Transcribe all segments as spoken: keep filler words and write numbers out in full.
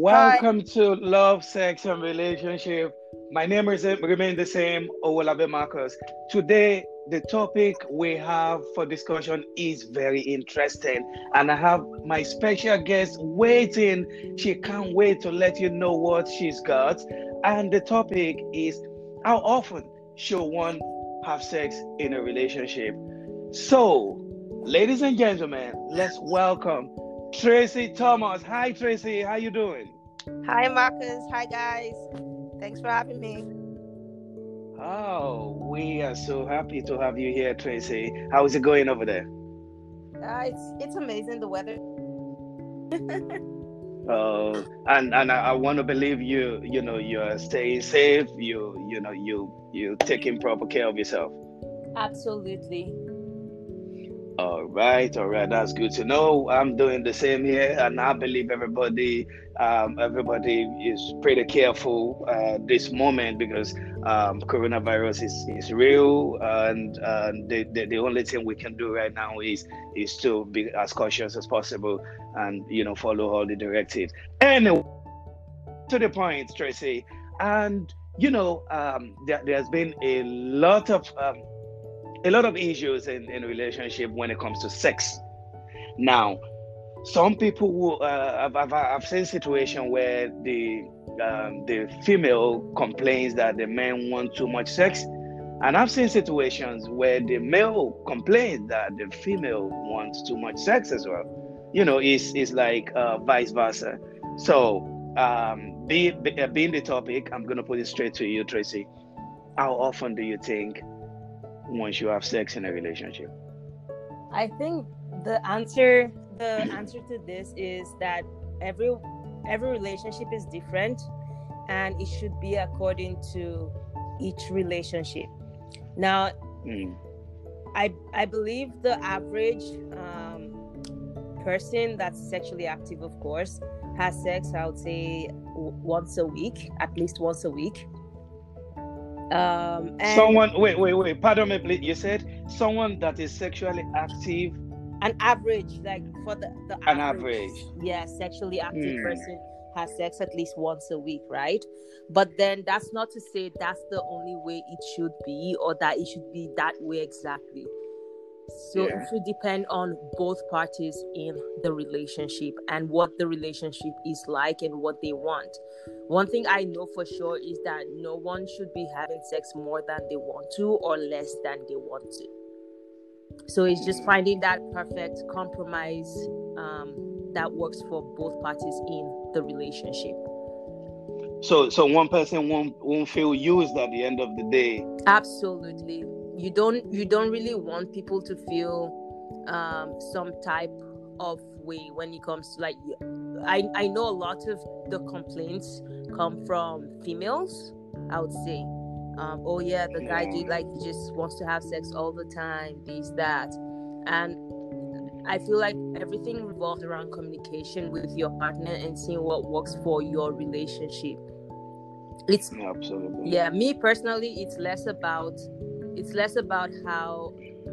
Hi. Welcome to Love, Sex, and Relationship. My name is remain the same, Owolabe Marcus. Today, the topic we have for discussion is very interesting, and I have my special guest waiting. She can't wait to let you know what she's got. And the topic is how often should one have sex in a relationship? So, ladies and gentlemen, let's welcome Tracy Thomas. Hi, Tracy. How you doing? Hi, Marcus. Hi, guys. Thanks for having me. Oh, we are so happy to have you here, Tracy. How is it going over there? Uh, it's it's amazing the weather. Oh, and and I, I want to believe you. You know, you're staying safe. You you know you you taking proper care of yourself. Absolutely. All right, all right, that's good to know. I'm doing the same here, and I believe everybody, um, everybody is pretty careful uh, this moment because um, coronavirus is, is real, and uh, the, the the only thing we can do right now is is to be as cautious as possible, and you know follow all the directives. Anyway, to the point, Tracy, and you know um, there, there's been a lot of um, a lot of issues in in relationship when it comes to sex. Now, some people who uh, I've, I've, I've seen situation where the um, the female complains that the men want too much sex, and I've seen situations where the male complains that the female wants too much sex as well. You know, it's it's like uh, vice versa. So, um, be, be, uh, being the topic, I'm gonna put it straight to you, Tracy. How often do you think once you have sex in a relationship? I think the answer the answer to this is that every every relationship is different, and it should be according to each relationship. Now, Mm. I I believe the average um, person that's sexually active, of course, has sex. I would say w- once a week, at least once a week. Um, and Someone, wait, wait, wait. Pardon me, please. You said someone that is sexually active, an average, like for the the an average, average. yeah, sexually active Hmm. person has sex at least once a week, right? But then that's not to say that's the only way it should be, or that it should be that way exactly. So it Yeah. should depend on both parties in the relationship and what the relationship is like and what they want. One thing I know for sure is that no one should be having sex more than they want to or less than they want to. So it's just Hmm. finding that perfect compromise um, that works for both parties in the relationship. So, so one person won't won't feel used at the end of the day. Absolutely. You don't you don't really want people to feel um, some type of way when it comes to, like, I I know a lot of the complaints come from females, I would say. Um, oh yeah, the guy Yeah. do like he just wants to have sex all the time, this, that. And I feel like everything revolves around communication with your partner and seeing what works for your relationship. It's Absolutely. Yeah, me personally, it's less about it's less about how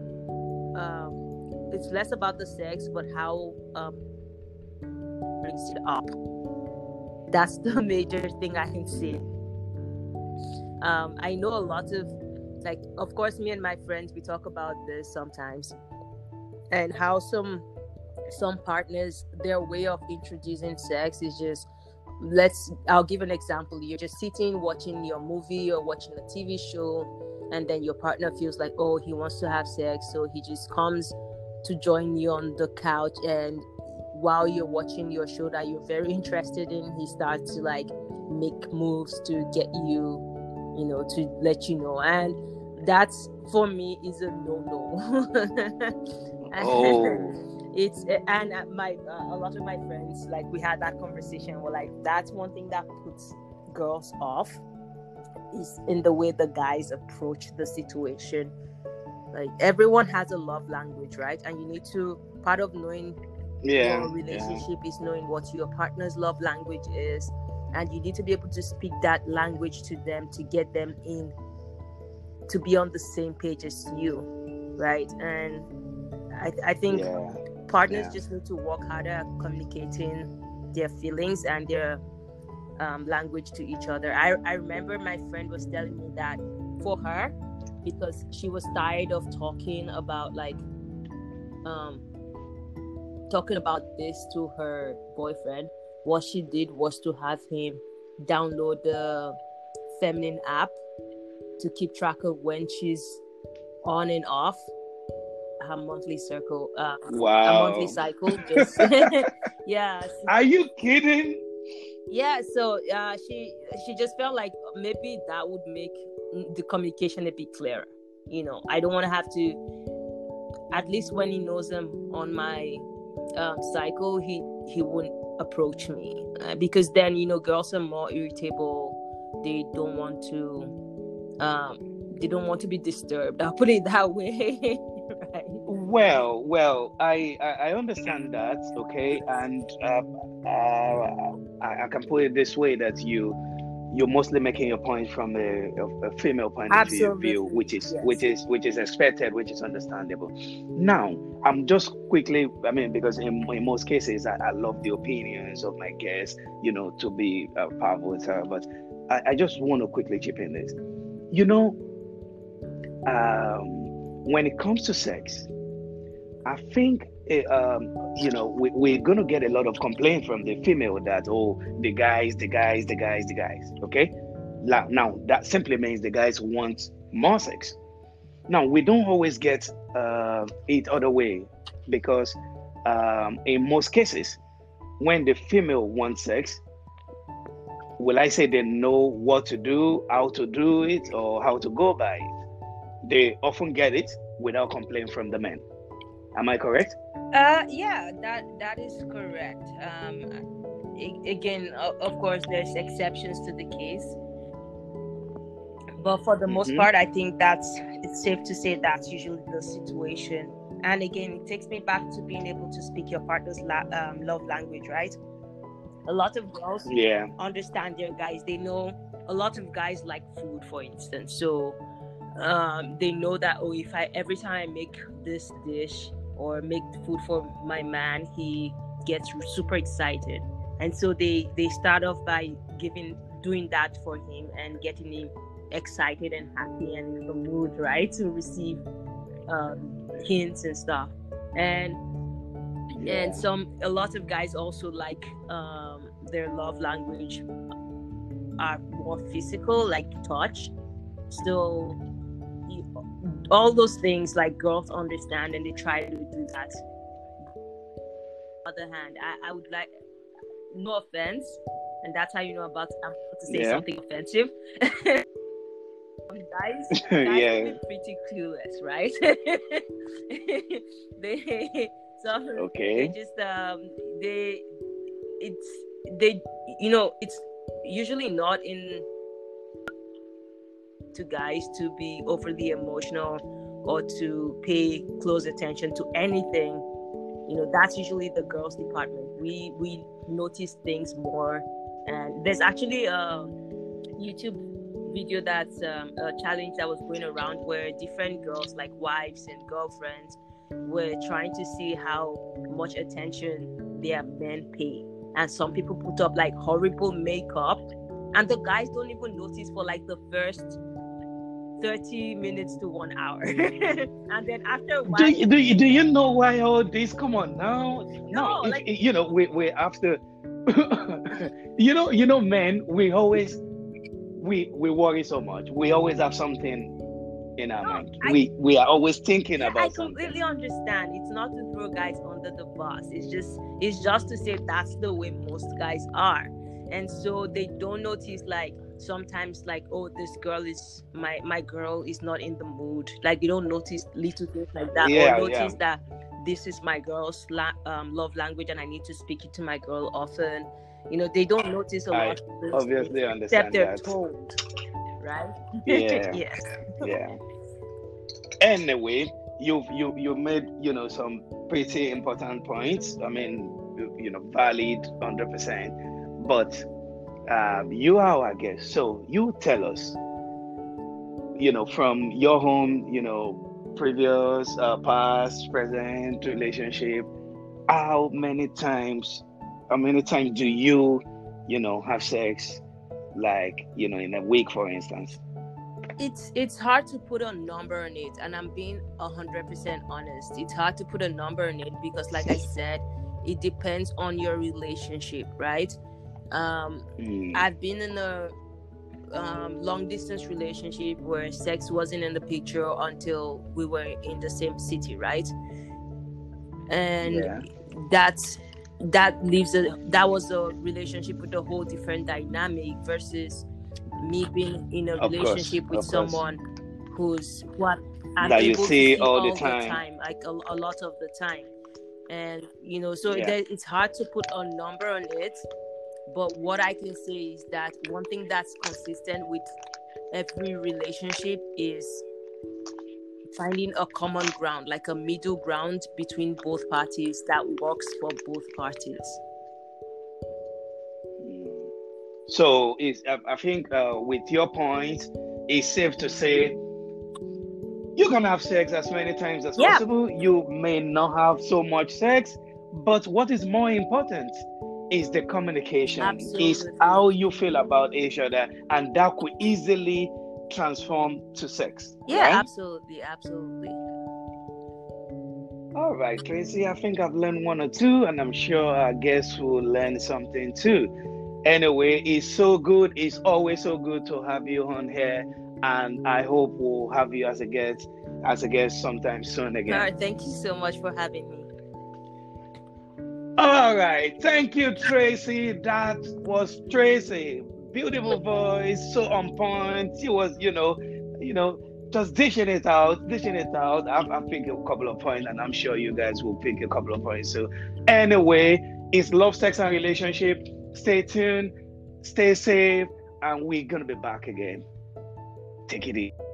um it's less about the sex, but how um brings it up. That's the major thing I can say. um I know a lot of, like, of course, me and my friends, we talk about this sometimes, and how some some partners, their way of introducing sex is just, let's I'll give an example. You're just sitting watching your movie or watching a T V show, and then your partner feels like, oh, he wants to have sex, so he just comes to join you on the couch, and while you're watching your show that you're very interested in, he starts to, like, make moves to get you, you know, to let you know. And that's, for me, is a no-no. Oh. It's and uh, my uh, a lot of my friends, like, we had that conversation, were like, that's one thing that puts girls off, is in the way the guys approach the situation. Like, everyone has a love language, right? And you need to, part of knowing Yeah. your Yeah. relationship is knowing what your partner's love language is, and you need to be able to speak that language to them to get them in, to be on the same page as you, right? And I, I think Yeah. partners Yeah. just need to work harder at communicating their feelings and their um, language to each other. I, I remember my friend was telling me that for her, because she was tired of talking about like um talking about this to her boyfriend, what she did was to have him download the feminine app to keep track of when she's on and off her monthly circle, uh, a monthly Wow. cycle. Just yeah, Are you kidding? yeah. So uh, she she just felt like maybe that would make the communication a bit clearer. You know, I don't want to have to. At least when he knows I'm on my um, cycle, he he wouldn't approach me uh, because then you know girls are more irritable. They don't want to. Um, they don't want to be disturbed. I'll put it that way. Right. Well, well, I, I I understand that, okay, and uh, uh, I, I can put it this way that you you're mostly making your point from a, a, a female point of view, Absolutely. which is Yes. which is which is expected, which is understandable. Now, I'm just quickly, I mean, because in, in most cases, I, I love the opinions of my guests, you know, to be uh, powerful with her, but I, I just want to quickly chip in this. You know, um, when it comes to sex, I think, um, you know, we, we're going to get a lot of complaint from the female that, oh, the guys, the guys, the guys, the guys, okay? Now, that simply means the guys want more sex. Now, we don't always get uh, it other way because um, in most cases, when the female wants sex, will I say they know what to do, how to do it, or how to go by it? They often get it without complaint from the men. Am I correct? Uh, yeah, that that is correct. Um, a- again, o- of course, there's exceptions to the case, but for the Mm-hmm. most part, I think that's it's safe to say that's usually the situation. And again, it takes me back to being able to speak your partner's la- um, love language, right? A lot of girls Yeah. understand their guys. They know a lot of guys like food, for instance. So um, they know that oh, if I every time I make this dish or make food for my man, he gets super excited, and so they they start off by giving doing that for him and getting him excited and happy and in the mood, right, to receive um, hints and stuff. And Yeah. and some a lot of guys also like um, their love language are more physical, like touch. So you, all those things like girls understand and they try to do that. On the other hand, I, I would like, no offense, and that's how you know about I'm about to say Yeah. something offensive. guys, guys Yeah. can be pretty clueless, right? they so Okay. they just um they it's they you know it's usually not in to guys to be overly emotional or to pay close attention to anything. You know, that's usually the girls' department. We we notice things more, and there's actually a YouTube video that's um, a challenge that was going around where different girls, like wives and girlfriends, were trying to see how much attention their men pay. And some people put up like horrible makeup, and the guys don't even notice for like the first thirty minutes to one hour. And then after a while, Do you, do you, do you know why all this? Come on now. No, if, like- you know, we we after. you know, you know, men. We always we we worry so much. We always have something in our No, mind. I- we we are always thinking yeah, I about completely something. understand. It's not to throw guys under the bus. It's just it's just to say that's the way most guys are. And so they don't notice like sometimes like, oh, this girl is my my girl is not in the mood. Like you don't notice little things like that, Yeah, or notice yeah. that this is my girl's la- um, love language and I need to speak it to my girl often. You know, they don't notice a I lot of those obviously things, understand except they're that. told, right? Yeah. Yes. Yeah. Anyway, you you you made you know some pretty important points. I mean, you, you know, valid one hundred percent. But um, you are our guest, so you tell us. You know, from your home, you know, previous, uh, past, present relationship, how many times, how many times do you you know, have sex, like, you know, in a week, for instance? It's it's hard to put a number on it, and I'm being a hundred percent honest. It's hard to put a number on it because, like I said, it depends on your relationship, right? Um, Mm. I've been in a um, long distance relationship where sex wasn't in the picture until we were in the same city, right? And Yeah. that's that leaves a that was a relationship with a whole different dynamic versus me being in a Of course, relationship with of course. someone who's what I'm That you able to see see all the all the time. time, like a, a lot of the time. And you know, so Yeah. there, it's hard to put a number on it. But what I can say is that one thing that's consistent with every relationship is finding a common ground, like a middle ground between both parties that works for both parties. So it's, I I think uh, with your point, it's safe to say you can have sex as many times as Yeah. possible. You may not have so much sex, but what is more important is the communication, is Absolutely. how you feel about each other, and that could easily transform to sex. Yeah, right? absolutely, absolutely. All right, Tracy, I think I've learned one or two, and I'm sure our guests will learn something too. Anyway, it's so good. It's always so good to have you on here, and I hope we'll have you as a guest, as a guest sometime soon again. All right, thank you so much for having me. All right, thank you, Tracy. That was Tracy. Beautiful voice, so on point. She was, you know, you know, just dishing it out, dishing it out. I've, I've picked a couple of points, and I'm sure you guys will pick a couple of points. So, anyway, it's Love, Sex, and Relationship. Stay tuned, stay safe, and we're gonna be back again. Take it easy.